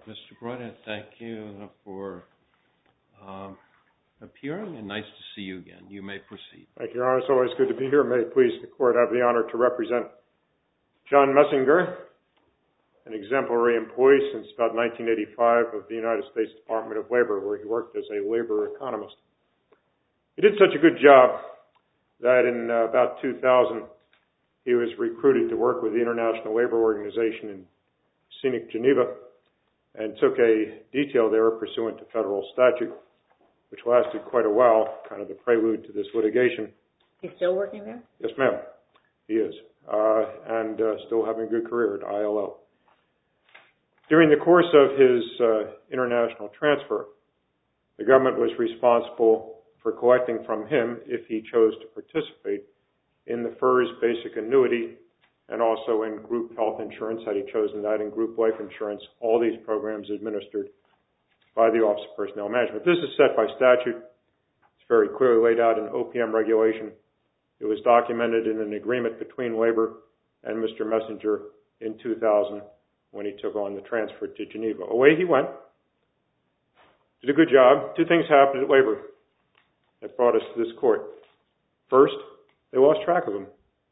Mr. Broadhead, thank you for appearing, and nice to see you again. You may proceed. Thank you, Your Honor. It's always good to be here. May it please the Court, I have the honor to represent John Messinger, an exemplary employee since about 1985 of the United States Department of Labor, where he worked as a labor economist. He did such a good job that in about 2000, he was recruited to work with the International Labor Organization in scenic Geneva and took a detail there pursuant to federal statute, which lasted quite a while, kind of the prelude to this litigation. He's still working there? Yes, ma'am. He is, and still having a good career at ILO. During the course of his international transfer, the government was responsible for collecting from him if he chose to participate in the FERS basic annuity and also in group health insurance, had he chosen that, and group life insurance, all these programs administered by the Office of Personnel Management. This is set by statute. It's very clearly laid out in OPM regulation. It was documented in an agreement between Labor and Mr. Messinger in 2000 when he took on the transfer to Geneva. Away he went, did a good job. Two things happened at Labor that brought us to this court. First, they lost track of him.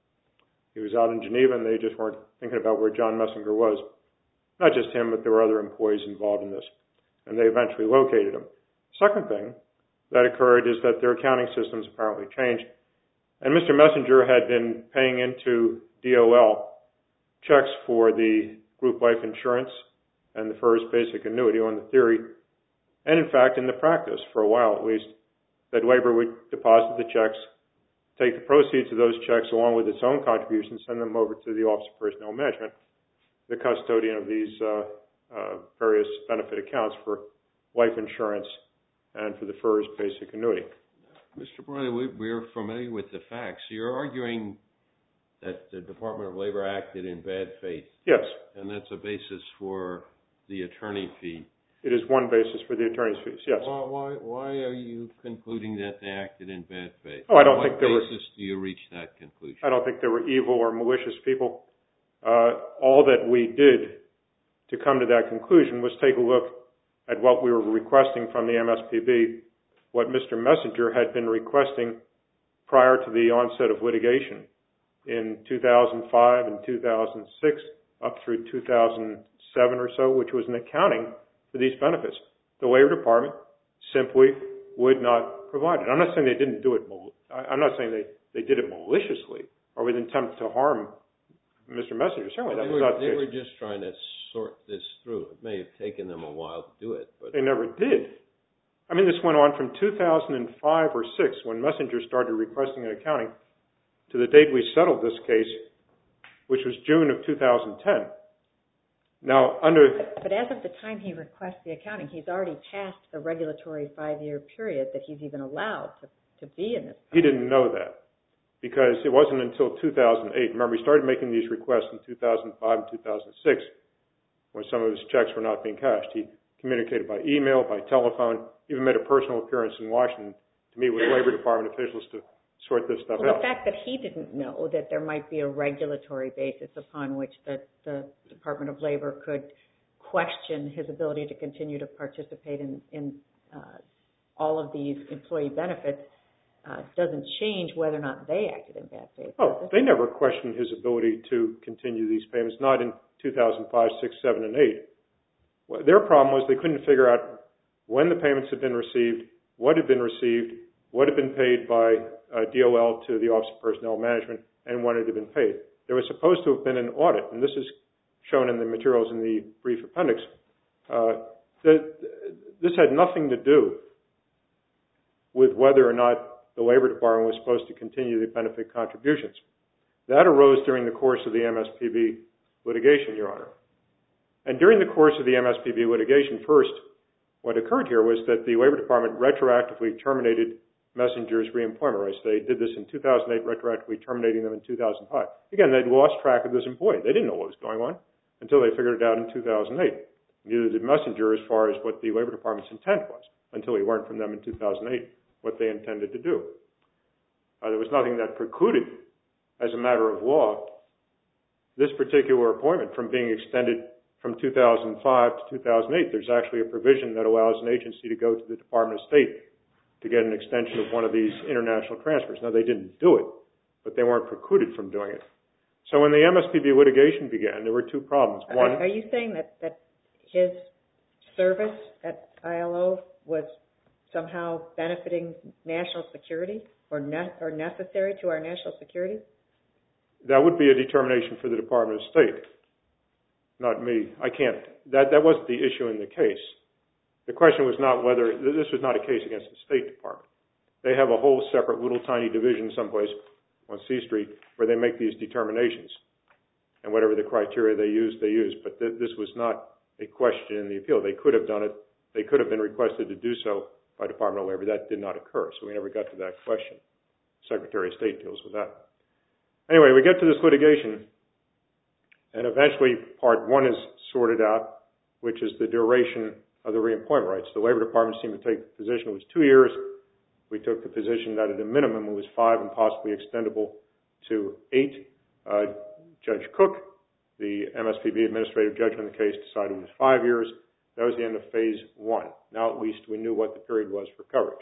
He was out in Geneva, and they just weren't thinking about where John Messinger was. Not just him, but there were other employees involved in this, and they eventually located him. Second thing that occurred is that their accounting systems apparently changed, and Mr. Messinger had been paying into DOL checks for the group life insurance and the FERS basic annuity on the theory, and in fact in the practice, for a while at least, that Labor would deposit the checks, take the proceeds of those checks along with its own contributions, send them over to the Office of Personnel Management, the custodian of these various benefit accounts for life insurance and for the FERS basic annuity. Mr. Brody, we're familiar with the facts. You're arguing that the Department of Labor acted in bad faith. Yes. And that's a basis for the attorney fee. It is one basis for the attorney's fees, yes. Why are you concluding that they acted in bad faith? Oh, I don't think there were... On what basis do you reach that conclusion? I don't think there were evil or malicious people. All that we did to come to that conclusion was take a look at what we were requesting from the MSPB, what Mr. Messinger had been requesting prior to the onset of litigation in 2005 and 2006 up through 2007 or so, which was an accounting for these benefits. The Labor Department simply would not provide it. I'm not saying they didn't do it. I'm not saying they did it maliciously or with intent to harm Mr. Messinger. Certainly that was not the case. They were just trying to sort this through. It may have taken them a while to do it, but they never did. I mean, this went on from 2005 or 6 when Messinger started requesting an accounting to the date we settled this case, which was June of 2010. Now, But as of the time he requests the accounting, he's already passed the regulatory 5-year period that he's even allowed to be in this. He didn't know that because it wasn't until 2008. Remember, he started making these requests in 2005 and 2006 when some of his checks were not being cashed. He communicated by email, by telephone, even made a personal appearance in Washington to meet with Labor Department officials to sort this stuff out. The fact that he didn't know that there might be a regulatory basis upon which the Department of Labor could question his ability to continue to participate in all of these employee benefits doesn't change whether or not they acted in bad faith. Oh, they never questioned his ability to continue these payments, not in 2005, 6, 7, and 8. Well, their problem was they couldn't figure out when the payments had been received, what had been received, what had been paid by DOL to the Office of Personnel Management, and when it had been paid. There was supposed to have been an audit, and this is shown in the materials in the brief appendix. This had nothing to do with whether or not the Labor Department was supposed to continue the benefit contributions. That arose during the course of the MSPB litigation, Your Honor. And during the course of the MSPB litigation, first, what occurred here was that the Labor Department retroactively terminated Messinger's reemployment rights. They did this in 2008, retroactively terminating them in 2005. Again, they'd lost track of this employee. They didn't know what was going on until they figured it out in 2008. Neither did Messinger as far as what the Labor Department's intent was until he learned from them in 2008 what they intended to do. There was nothing that precluded, as a matter of law, this particular appointment from being extended from 2005 to 2008, there's actually a provision that allows an agency to go to the Department of State to get an extension of one of these international transfers. Now, they didn't do it, but they weren't precluded from doing it. So when the MSPB litigation began, there were two problems. One, are you saying that his service at ILO was somehow benefiting national security or necessary to our national security? that would be a determination for the Department of State, not me. I can't. That wasn't the issue in the case. The question was not whether this was not a case against the State Department. They have a whole separate little tiny division someplace on C Street where they make these determinations, and whatever the criteria they use, they use. But this was not a question in the appeal. They could have done it. They could have been requested to do so by Department of Labor. That did not occur, so we never got to that question. Secretary of State deals with that. Anyway, we get to this litigation, and eventually Part 1 is sorted out, which is the duration of the reemployment rights. The Labor Department seemed to take the position it was 2 years. We took the position that at a minimum it was 5 and possibly extendable to 8. Judge Cook, the MSPB administrative judge on the case, decided it was 5 years. That was the end of Phase 1. Now at least we knew what the period was for coverage.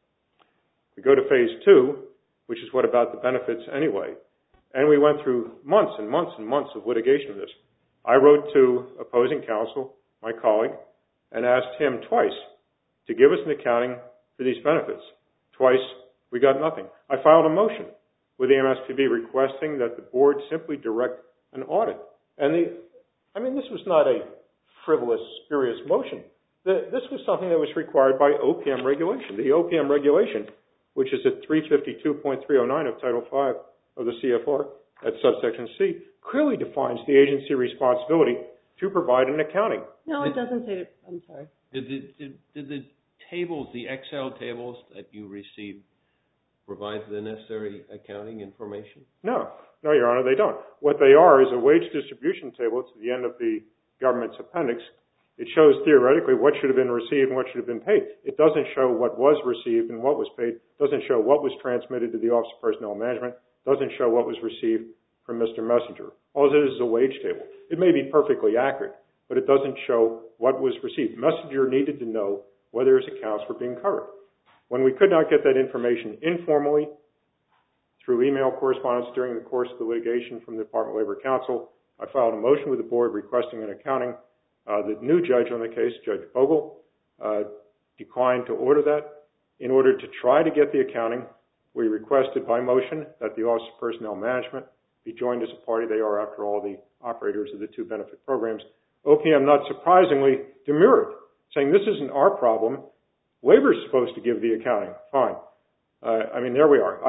We go to Phase 2, which is what about the benefits anyway. And we went through months and months and months of litigation of this. I wrote to opposing counsel, my colleague, and asked him twice to give us an accounting for these benefits. Twice, we got nothing. I filed a motion with the MSPB requesting that the board simply direct an audit. And this was not a frivolous, spurious motion. This was something that was required by OPM regulation. The OPM regulation, which is at 352.309 of Title V of the CFR at subsection C, clearly defines the agency responsibility to provide an accounting. No, it doesn't say that. I'm sorry. Did the tables, the Excel tables that you received, provide the necessary accounting information? No, Your Honor, they don't. What they are is a wage distribution table. It's at the end of the government's appendix. It shows theoretically what should have been received and what should have been paid. It doesn't show what was received and what was paid. It doesn't show what was transmitted to the Office of Personnel Management. It doesn't show what was received from Mr. Messenger. All it is a wage table. It may be perfectly accurate, but it doesn't show what was received. Messenger needed to know whether his accounts were being covered. When we could not get that information informally through email correspondence during the course of the litigation from the Department of Labor Counsel, I filed a motion with the board requesting an accounting. The new judge on the case, Judge Bogle, declined to order that. In order to try to get the accounting, we requested by motion that the Office of Personnel Management be joined as a party. They are, after all, the operators of the two benefit programs. OPM, not surprisingly, demurred, saying this isn't our problem. Labor's supposed to give the accounting. Fine. There we are.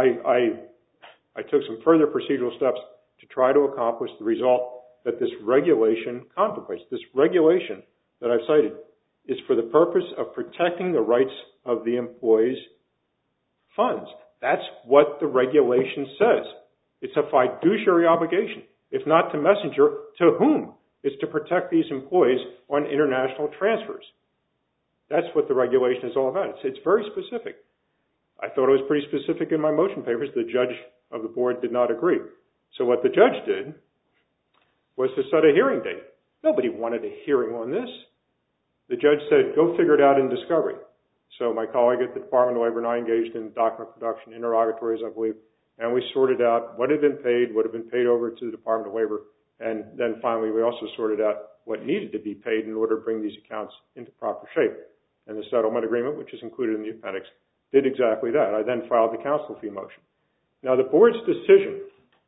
I took some further procedural steps to try to accomplish the result that this regulation contemplates. This regulation that I've cited is for the purpose of protecting the rights of the employees' funds. That's what the regulation says. It's a fiduciary obligation. If not to Messenger, to whom? It's to protect these employees on international transfers. That's what the regulation is all about. It's very specific. I thought it was pretty specific in my motion papers. The judge of the board did not agree. So what the judge did was to set a hearing date. Nobody wanted a hearing on this. The judge said, go figure it out in discovery. So my colleague at the Department of Labor and I engaged in document production, interrogatories, I believe, and we sorted out what had been paid, what had been paid over to the Department of Labor, and then finally we also sorted out what needed to be paid in order to bring these accounts into proper shape. And the settlement agreement, which is included in the appendix, did exactly that. I then filed the counsel fee motion. Now the board's decision,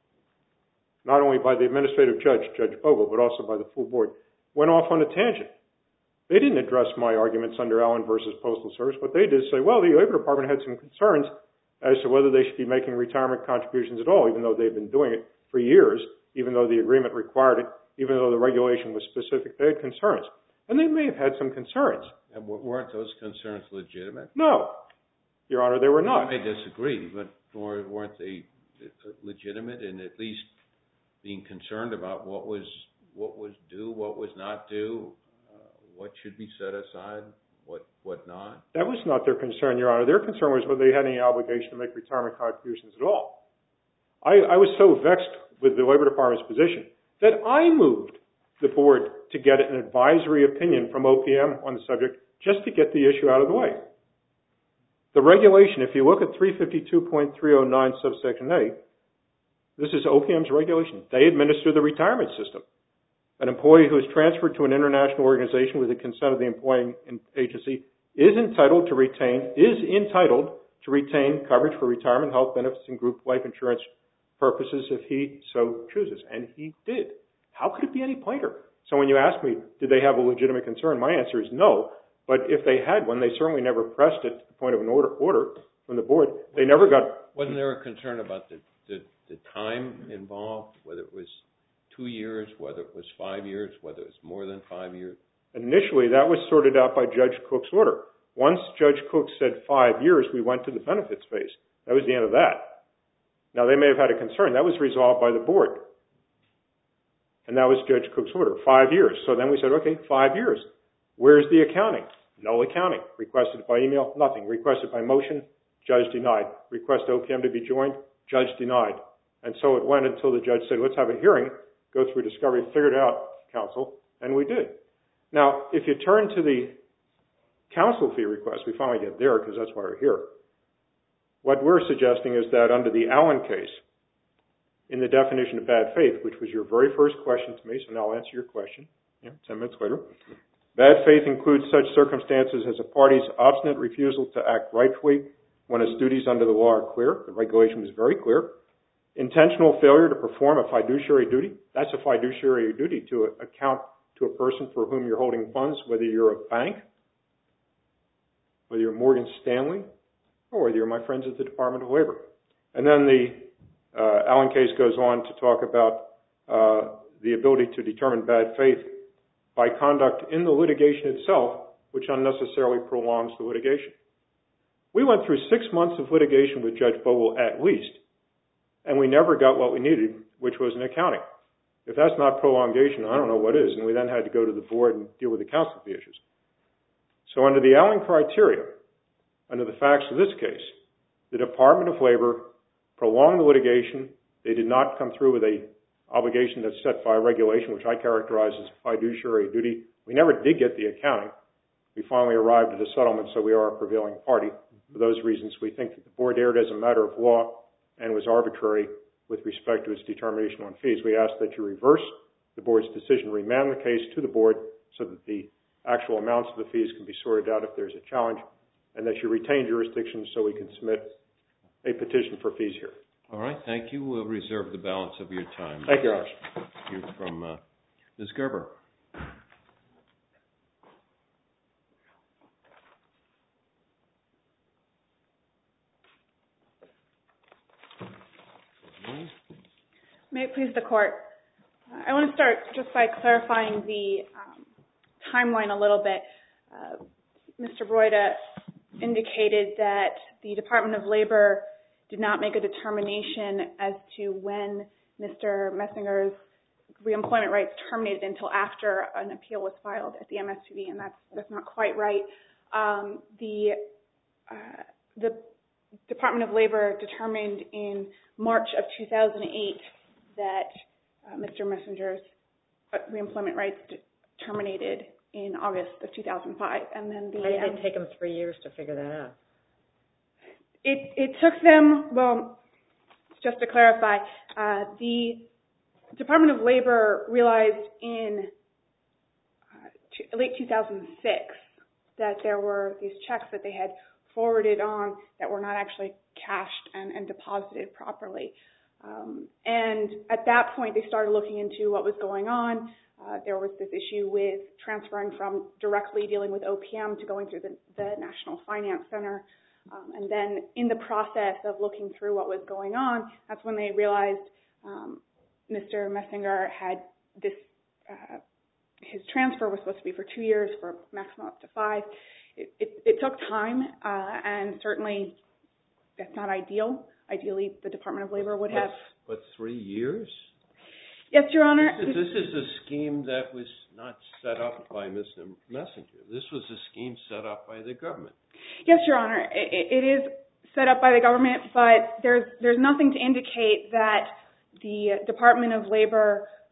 not only by the administrative judge, Judge Bogle, but also by the full board, went off on a tangent. They didn't address my arguments under Allen versus Postal Service, but they did say, well, the Labor Department had some concerns as to whether they should be making retirement contributions at all, even though they've been doing it for years, even though the agreement required it, even though the regulation was specific. They had concerns. And they may have had some concerns. And weren't those concerns legitimate? No, Your Honor, they were not. I may disagree, but weren't they legitimate in at least being concerned about what was due, what was not due, what should be set aside, what not? That was not their concern, Your Honor. Their concern was whether they had any obligation to make retirement contributions at all. I was so vexed with the Labor Department's position that I moved the board to get an advisory opinion from OPM on the subject just to get the issue out of the way. The regulation, if you look at 352.309 subsection A, this is OPM's regulation. They administer the retirement system. An employee who is transferred to an international organization with the consent of the employing agency is entitled to retain coverage for retirement, health benefits, and group life insurance purposes if he so chooses. And he did. How could it be any plainer? So when you ask me, did they have a legitimate concern, my answer is no. But if they had one, they certainly never pressed it to the point of an order from the board. They never got... Wasn't there a concern about the time involved, whether it was 2 years, whether it was 5 years, whether it was more than 5 years? Initially, that was sorted out by Judge Cook's order. Once Judge Cook said 5 years, we went to the benefits phase. That was the end of that. Now, they may have had a concern. That was resolved by the board. And that was Judge Cook's order, 5 years. So then we said, okay, 5 years. Where's the accounting? No accounting. Requested by email, nothing. Requested by motion, judge denied. Request OPM to be joined, judge denied. And so it went until the judge said, let's have a hearing, go through discovery, figure it out, counsel, and we did. Now, if you turn to the counsel fee request, we finally get there because that's why we're here. What we're suggesting is that under the Allen case, in the definition of bad faith, which was your very first question to me, so now I'll answer your question 10 minutes later. Bad faith includes such circumstances as a party's obstinate refusal to act rightfully when its duties under the law are clear. The regulation was very clear. Intentional failure to perform a fiduciary duty. That's a fiduciary duty to account to a person for whom you're holding funds, whether you're a bank, whether you're Morgan Stanley, or whether you're my friends at the Department of Labor. And then the Allen case goes on to talk about the ability to determine bad faith by conduct in the litigation itself, which unnecessarily prolongs the litigation. We went through 6 months of litigation with Judge Bogle at least, and we never got what we needed, which was an accounting. If that's not prolongation, I don't know what is, and we then had to go to the board and deal with the counsel fee issues. So under the Allen criteria, under the facts of this case, the Department of Labor prolonged the litigation. They did not come through with a obligation that's set by regulation, which I characterize as fiduciary duty. We never did get the accounting. We finally arrived at a settlement, so we are a prevailing party. For those reasons, we think that the board erred as a matter of law and was arbitrary with respect to its determination on fees. We ask that you reverse the board's decision, remand the case to the board so that the actual amounts of the fees can be sorted out if there's a challenge, and that you retain jurisdiction so we can submit a petition for fees here. All right, thank you. We'll reserve the balance of your time. Thank you, Your Honor. Hear from Ms. Gerber. May it please the Court. I want to start just by clarifying the timeline a little bit. Mr. Broida indicated that the Department of Labor did not make a determination as to when Mr. Messinger's reemployment rights terminated until after an appeal was filed at the MSPB, and that's not quite right. The Department of Labor determined in March of 2008 that Mr. Messinger's reemployment rights terminated in August of 2005. And then Why did it take them 3 years to figure that out? It took them, well, just to clarify, the Department of Labor realized in late 2006 that there were these checks that they had forwarded on that were not actually cashed and deposited properly. And at that point, they started looking into what was going on. There was this issue with transferring from directly dealing with OPM to going through the National Finance Center. And then in the process of looking through what was going on, that's when they realized Mr. Messinger had this, his transfer was supposed to be for 2 years, for maximum up to 5. It took time, and certainly that's not ideal. Ideally, the Department of Labor would have... But 3 years? Yes, Your Honor. This is a scheme that was not set up by Mr. Messinger. This was a scheme set up by the government. Yes, Your Honor. It is set up by the government, but there's nothing to indicate that the Department of Labor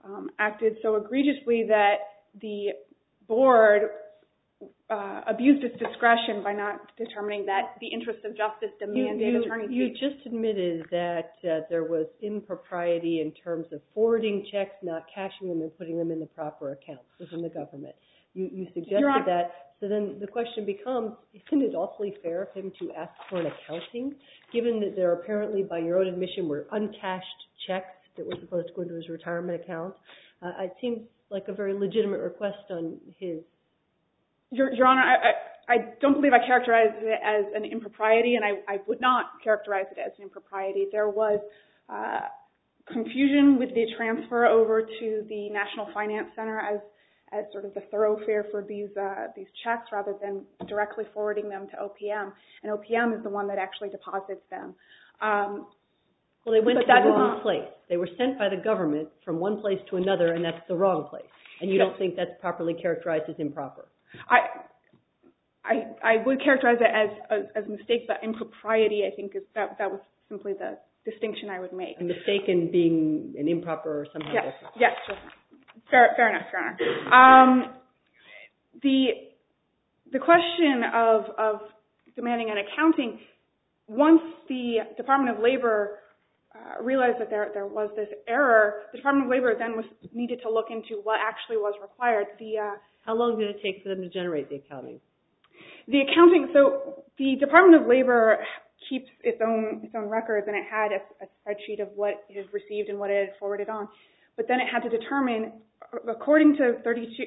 acted so egregiously that the board abused its discretion by not determining that the interest of justice demanded attorney fees. You just admitted that there was impropriety in terms of forwarding checks, not cashing them and putting them in the proper accounts within the government. You suggested that. So then the question becomes, isn't it awfully fair of him to ask for an accounting, given that there apparently, by your own admission, were uncashed checks that were supposed to go into his retirement account? It seems like a very legitimate request on his... Your Honor, I don't believe I characterized it as an impropriety, and I would not characterize it as an impropriety. There was confusion with the transfer over to the National Finance Center as sort of the thoroughfare for these checks rather than directly forwarding them to OPM. And OPM is the one that actually deposits them. Well, they went to the wrong place. They were sent by the government from one place to another, and that's the wrong place. And you don't think that's properly characterized as improper? I would characterize it as a mistake, but impropriety, I think, that was simply the distinction I would make. A mistaken being an improper or somehow different. Yes, fair enough, Your Honor. The question of demanding an accounting, once the Department of Labor realized that there was this error, the Department of Labor then needed to look into what actually was required. How long did it take for them to generate the accounting? The accounting, so the Department of Labor keeps its own records, and it had a spreadsheet of what it had received and what it had forwarded on. But then it had to determine, according to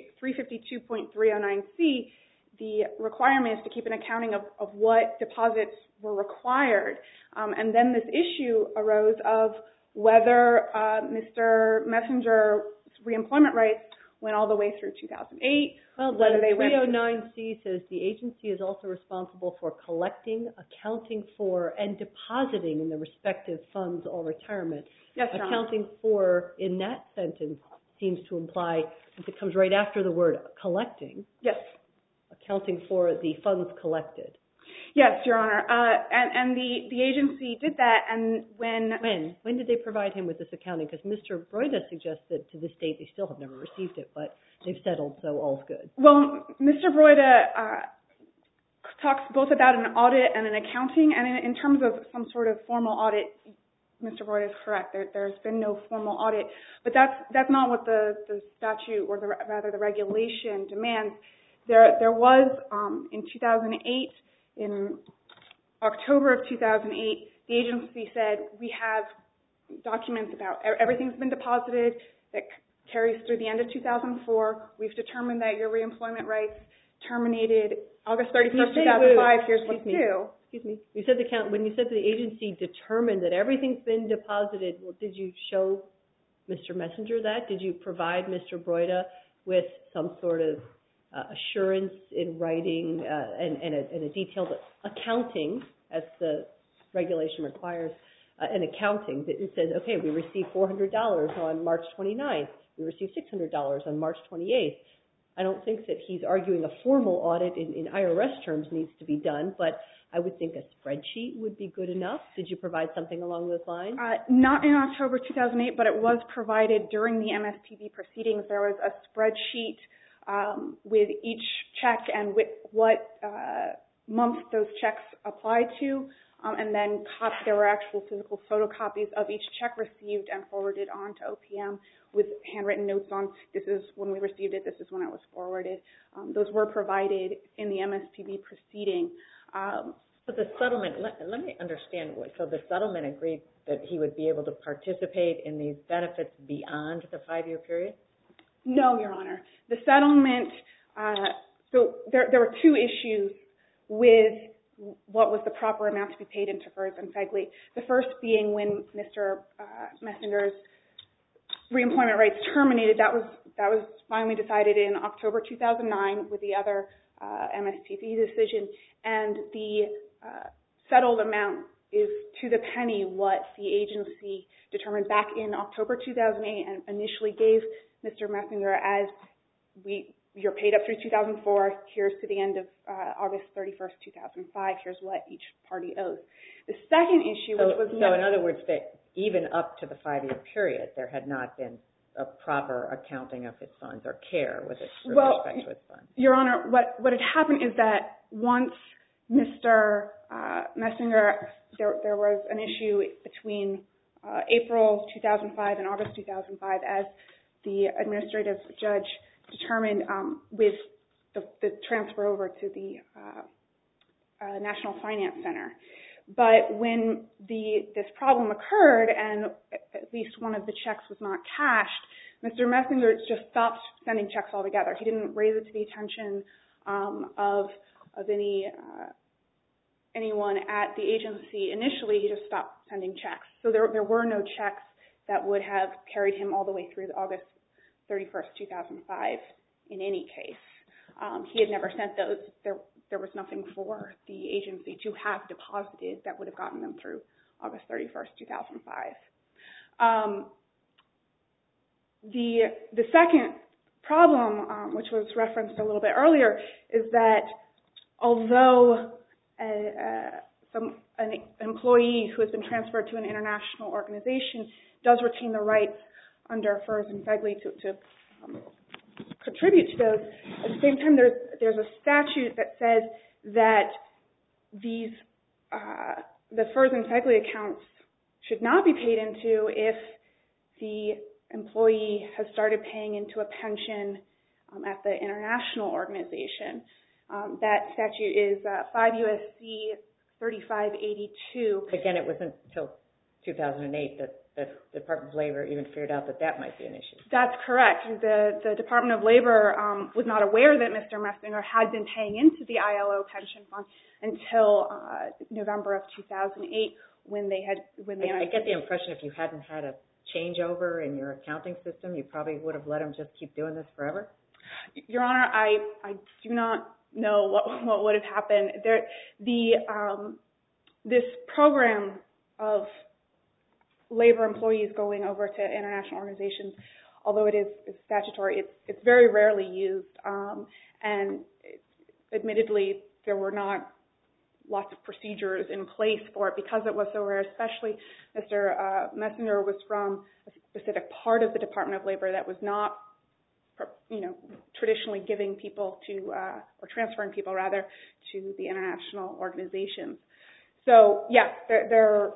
352.309C, the requirement is to keep an accounting of what deposits were required. And then this issue arose of whether Mr. Messenger's reemployment rights went all the way through 2008. Well, whether they 309C says the agency is also responsible for collecting, accounting for, and depositing in the respective funds or retirement. Yes, Your Honor. Accounting for, in that sentence, seems to imply, if it comes right after the word collecting, yes, accounting for the funds collected. Yes, Your Honor. And the agency did that, and When did they provide him with this accounting? Because Mr. Broida suggests that to this date they still have never received it, but they've settled, so all's good. Well, Mr. Broida talks both about an audit and an accounting, and in terms of some sort of formal audit, Mr. Broida is correct. There's been no formal audit, but that's not what the statute, or rather the regulation, demands. There was, in 2008, in October of 2008, the agency said, we have documents about everything's been deposited that carries through the end of 2004. We've determined that your reemployment rights terminated August 31st, 2005. Here's what's due. Excuse me. You said when you said the agency determined that everything's been deposited, well, did you show Mr. Messenger that? Did you provide Mr. Broida with some sort of assurance in writing and a detailed accounting, as the regulation requires, an accounting that it says, okay, we received $400 on March 29th. We received $600 on March 28th. I don't think that he's arguing a formal audit in IRS terms needs to be done, but I would think a spreadsheet would be good enough. Did you provide something along those lines? Not in October 2008, but it was provided during the MSPB proceedings. There was a spreadsheet with each check and with what month those checks applied to, and then there were actual physical photocopies of each check received and forwarded on to OPM with handwritten notes on, this is when we received it, this is when it was forwarded. Those were provided in the MSPB proceeding. But the settlement, let me understand. So the settlement agreed that he would be able to participate in these benefits beyond the 5-year period? No, Your Honor. The settlement, so there were two issues with what was the proper amount to be paid into FERS and FEGLI. The first being when Mr. Messenger's reemployment rights terminated. That was finally decided in October 2009 with the other MSPB decision, and the settled amount is to the penny what the agency determined back in October 2008 and initially gave Mr. Messenger as you're paid up through 2004, here's to the end of August 31st, 2005, here's what each party owes. The second issue, which was... So in other words, that even up to the 5-year period, there had not been a proper accounting of his funds or care with respect to his funds? Your Honor, what had happened is that once Mr. Messinger, there was an issue between April 2005 and August 2005 as the administrative judge determined with the transfer over to the National Finance Center. But when this problem occurred and at least one of the checks was not cashed, Mr. Messinger just stopped sending checks altogether. He didn't raise it to the attention of anyone at the agency. Initially, he just stopped sending checks. So there were no checks that would have carried him all the way through August 31st, 2005 in any case. He had never sent those. There was nothing for the agency to have deposited that would have gotten them through August 31st, 2005. The second problem, which was referenced a little bit earlier, is that although an employee who has been transferred to an international organization does retain the rights under FERS and FEGLI to contribute to those, at the same time there's a statute that says that the FERS and FEGLI accounts should not be paid into if the employee has started paying into a pension at the international organization. That statute is 5 U.S.C. 3582. Again, it wasn't until 2008 that the Department of Labor even figured out that might be an issue. That's correct. The Department of Labor was not aware that Mr. Messinger had been paying into the ILO pension fund until November of 2008 when they had... I get the impression if you hadn't had a changeover in your accounting system, you probably would have let him just keep doing this forever? Your Honor, I do not know what would have happened. This program of labor employees going over to international organizations, although it is statutory, it's very rarely used. And admittedly, there were not lots of procedures in place for it because it was so rare, especially Mr. Messinger was from a specific part of the Department of Labor that was not traditionally giving people to, or transferring people rather, to the international organizations. So, yes, there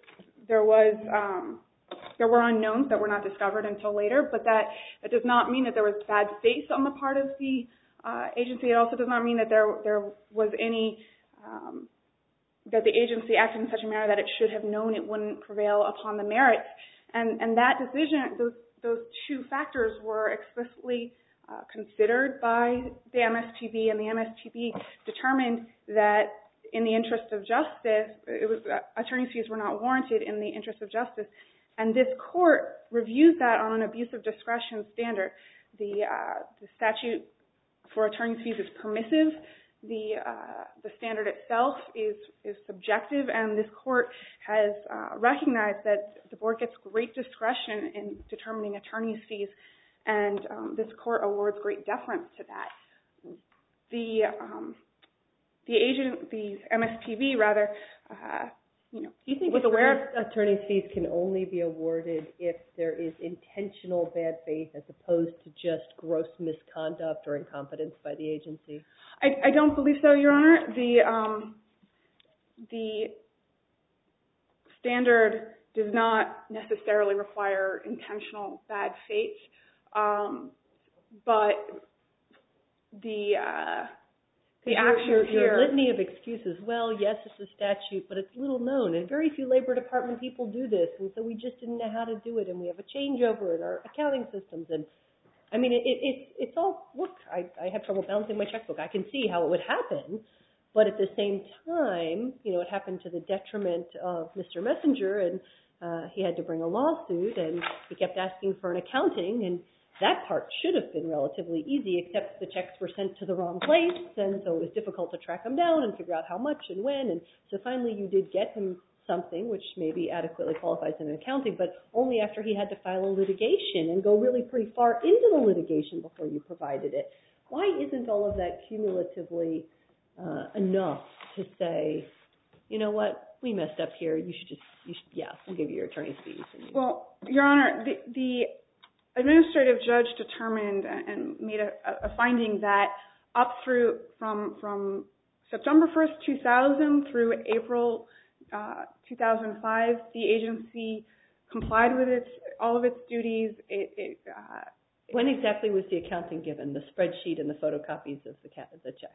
were unknowns that were not discovered until later, but that does not mean that there was bad faith on the part of the agency. It also does not mean that there was any, that the agency acted in such a manner that it should have known it wouldn't prevail upon the merits. And that decision, those two factors were explicitly considered by the MSPB, and the MSPB determined that in the interest of justice, attorney's fees were not warranted in the interest of justice. And this court reviews that on an abuse of discretion standard. The statute for attorney's fees is permissive. The standard itself is subjective, and this court has recognized that the board gets great discretion in determining attorney's fees, and this court awards great deference to that. The MSPB rather, do you think was aware attorney's fees can only be awarded if there is intentional bad faith as opposed to just gross misconduct or incompetence by the agency? I don't believe so, Your Honor. The standard does not necessarily require intentional bad faith, but the actions here... Your litany of excuses, well, yes, it's a statute, but it's little known, and very few Labor Department people do this, and so we just didn't know how to do it, and we have a changeover in our accounting systems, and I mean, it's all, look, I have trouble balancing my checkbook. I can see how it would happen, but at the same time, it happened to the detriment of Mr. Messenger, and he had to bring a lawsuit, and he kept asking for an accounting, and that part should have been relatively easy, except the checks were sent to the wrong place, and so it was difficult to track them down and figure out how much and when, and so finally you did get him something which maybe adequately qualifies in an accounting, but only after he had to file a litigation and go really pretty far into the litigation before you provided it. Why isn't all of that cumulatively enough to say, you know what, we messed up here, we'll give you your attorney's fees? Well, Your Honor, the administrative judge determined and made a finding that up through from September 1st, 2000 through April 2005, the agency complied with all of its duties. When exactly was the accounting given, the spreadsheet and the photocopies of the checks?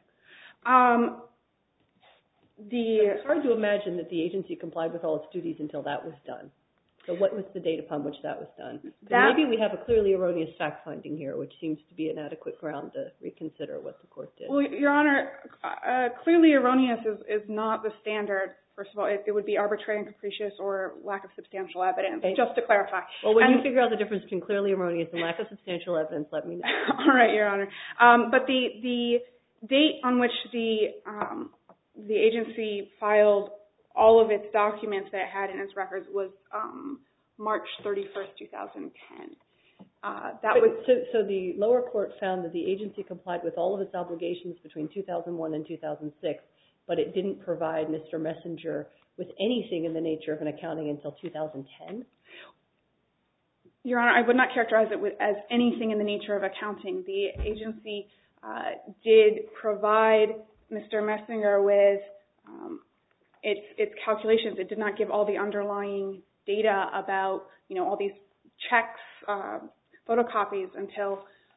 It's hard to imagine that the agency complied with all its duties until that was done. So what was the date upon which that was done? Maybe we have a clearly erroneous fact finding here, which seems to be an adequate ground to reconsider what the court did. Well, Your Honor, clearly erroneous is not the standard. First of all, it would be arbitrary and capricious or lack of substantial evidence, just to clarify. Well, when you figure out the difference between clearly erroneous and lack of substantial evidence, let me know. All right, Your Honor. But the date on which the agency filed all of its documents that it had in its records was March 31st, 2010. So the lower court found that the agency complied with all of its obligations between 2001 and 2006, but it didn't provide Mr. Messenger with anything in the nature of an accounting until 2010? Your Honor, I would not characterize it as anything in the nature of accounting. The agency did provide Mr. Messenger with its calculations. It did not give all the underlying data about, all these checks, photocopies until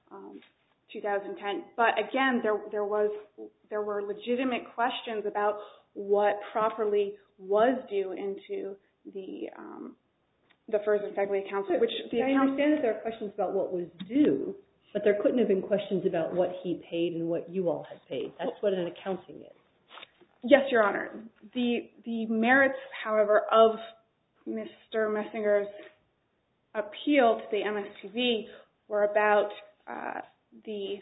2010. But again, there were legitimate questions about what properly was due into the FERS and FEGLI accounts. I understand that there are questions about what was due, but there couldn't have been questions about what he paid and what you all had paid. That's what an accounting is. Yes, Your Honor. The merits, however, of Mr. Messenger's appeal to the MSPB were about the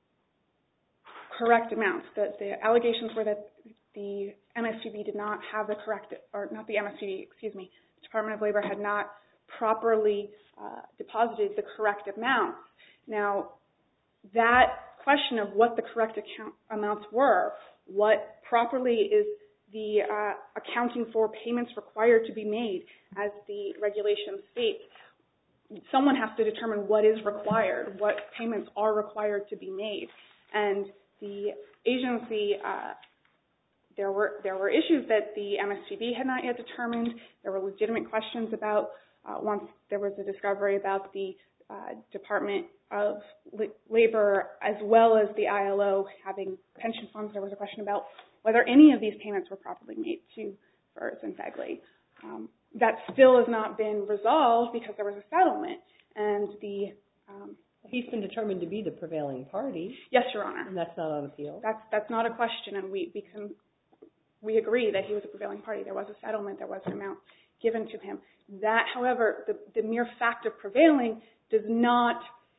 correct amounts. The allegations were that the MSPB did not have the correct, or not the MSPB, excuse me, the Department of Labor had not properly deposited the correct amounts. Now, that question of what the correct amounts were, what properly is the accounting for payments required to be made as the regulations state, someone has to determine what is required, what payments are required to be made. And the agency, there were issues that the MSPB had not yet determined. There were legitimate questions about, once there was a discovery about the Department of Labor as well as the ILO having pension funds, there was a question about whether any of these payments were properly made to FERS and FEGLI. That still has not been resolved because there was a settlement. And he's been determined to be the prevailing party. Yes, Your Honor. And that's not on appeal. That's not a question, and we agree that he was a prevailing party. There was a settlement. There was an amount given to him. That, however, the mere fact of prevailing does not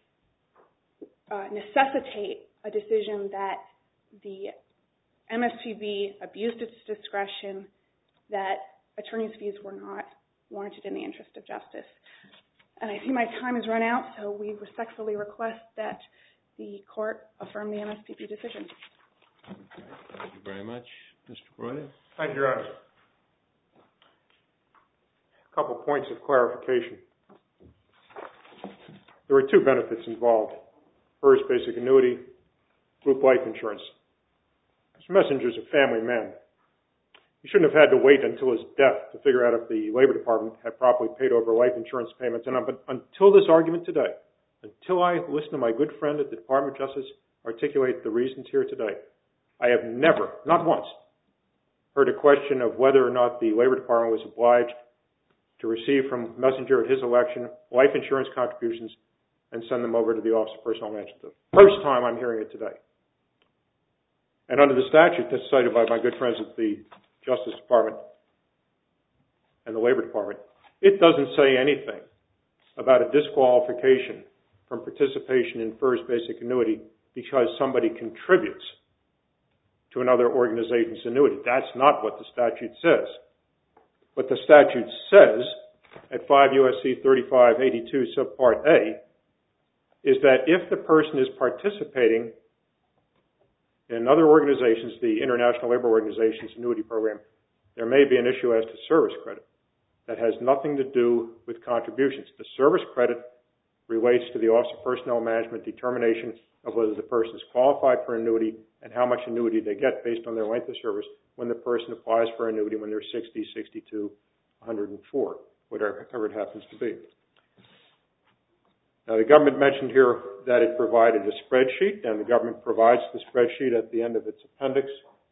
necessitate a decision that the MSPB abused its discretion, that attorney's fees were not warranted in the interest of justice. And I see my time has run out, so we respectfully request that the court affirm the MSPB decision. Thank you very much. Mr. Broida? Thank you, Your Honor. A couple points of clarification. There were two benefits involved: FERS basic annuity, group life insurance. Mr. Messenger's a family man. He shouldn't have had to wait until his death to figure out if the Labor Department had properly paid over life insurance payments. And until this argument today, until I listened to my good friend at the Department of Justice articulate the reasons here today, I have never, not once, heard a question of whether or not the Labor Department was obliged to receive from Messenger at his election life insurance contributions and send them over to the Office of Personnel Management. The first time I'm hearing it today. And under the statute that's cited by my good friends at the Justice Department and the Labor Department, it doesn't say anything about a disqualification from participation in FERS basic annuity because somebody contributes to another organization's annuity. That's not what the statute says. What the statute says at 5 U.S.C. 3582 subpart A is that if the person is participating in another organization's, the International Labor Organization's annuity program, there may be an issue as to service credit that has nothing to do with contributions. The service credit relates to the Office of Personnel Management determination of whether the person is qualified for annuity and how much annuity they get based on their length of service when the person applies for annuity when they're 60, 62, 104, whatever it happens to be. Now, the government mentioned here that it provided a spreadsheet, and the government provides the spreadsheet at the end of its appendix.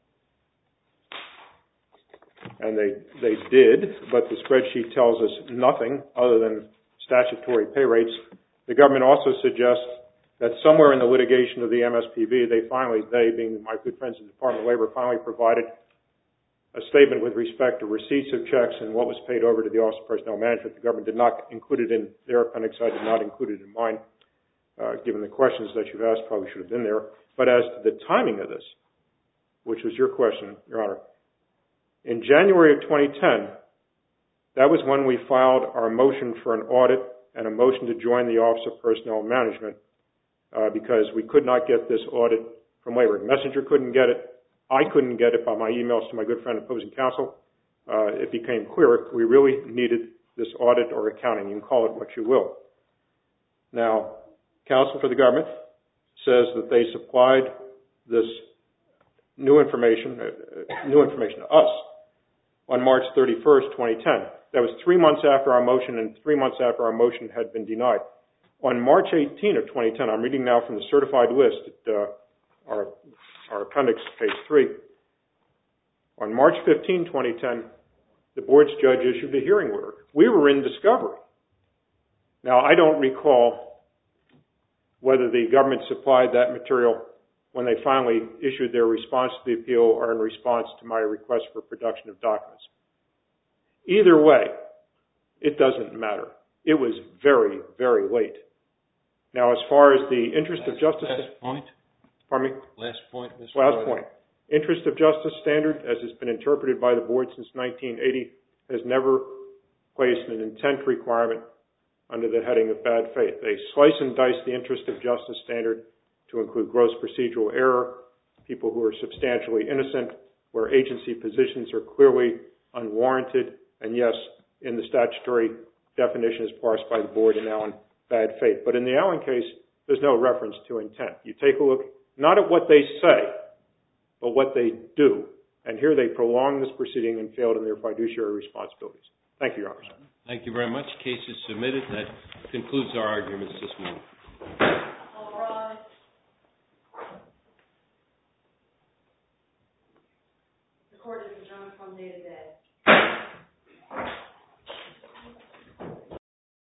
And they did, but the spreadsheet tells us nothing other than statutory pay rates. The government also suggests that somewhere in the litigation of the MSPB, they being my good friends in the Department of Labor, finally provided a statement with respect to receipts of checks and what was paid over to the Office of Personnel Management. The government did not include it in their appendix. I did not include it in mine. Given the questions that you've asked, probably should have been there. But as to the timing of this, which was your question, Your Honor, in January of 2010, that was when we filed our motion for an audit and a motion to join the Office of Personnel Management because we could not get this audit from Labor. Messenger couldn't get it. I couldn't get it by my emails to my good friend opposing counsel. It became clear we really needed this audit or accounting. You can call it what you will. Now, counsel for the government says that they supplied this new information to us on March 31st, 2010. That was 3 months after our motion and 3 months after our motion had been denied. On March 18 of 2010, I'm reading now from the certified list at our appendix, page 3. On March 15, 2010, the board's judge issued a hearing order. We were in discovery. Now, I don't recall whether the government supplied that material when they finally issued their response to the appeal or in response to my request for production of documents. Either way, it doesn't matter. It was very, very late. Now, as far as the interest of justice... Last point. Pardon me? Last point, Mr. Last point. Interest of justice standard, as it's been interpreted by the board since 1980, has never placed an intent requirement under the heading of bad faith. They slice and dice the interest of justice standard to include gross procedural error, people who are substantially innocent, where agency positions are clearly unwarranted, and yes, in the statutory definition as parsed by the board in Allen, bad faith. But in the Allen case, there's no reference to intent. You take a look, not at what they say, but what they do. And here they prolonged this proceeding and failed in their fiduciary responsibilities. Thank you, Your Honor. Thank you very much. Case is submitted. That concludes our arguments this morning.